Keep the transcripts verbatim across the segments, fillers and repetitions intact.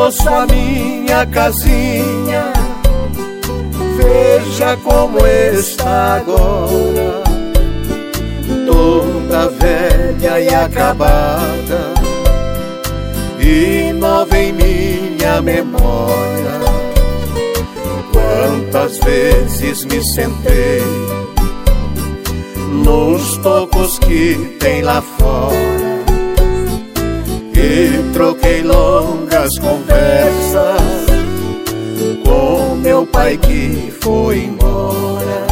moço, a minha casinha, veja como está agora, toda velha e acabada, e nova em minha memória. Quantas vezes me sentei nos tocos que tem lá fora e troquei longas conversas com meu pai que foi embora.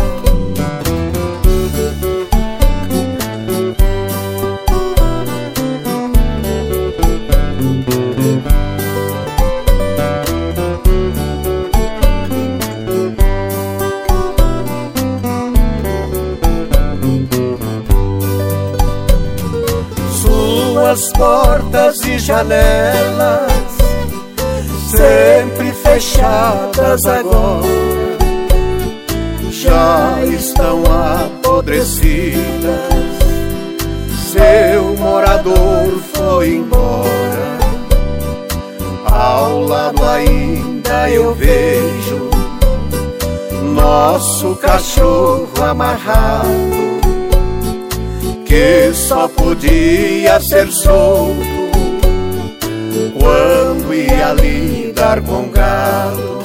Suas portas e janelas sempre fechadas agora já estão apodrecidas. Seu morador foi embora. Ao lado ainda eu vejo nosso cachorro amarrado, que só podia ser solto quando ia lidar com gado.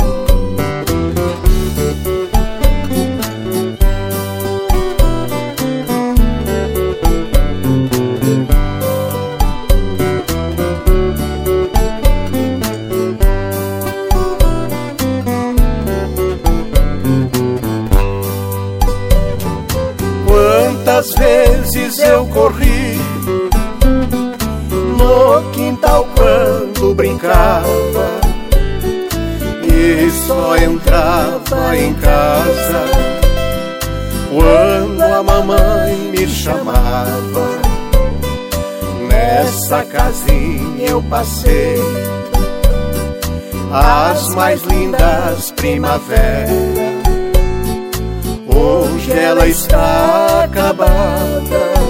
Quantas vezes eu corri no quintal quando brincava e só entrava em casa quando a mamãe me chamava. Nessa casinha eu passei as mais lindas primaveras. Hoje ela está acabada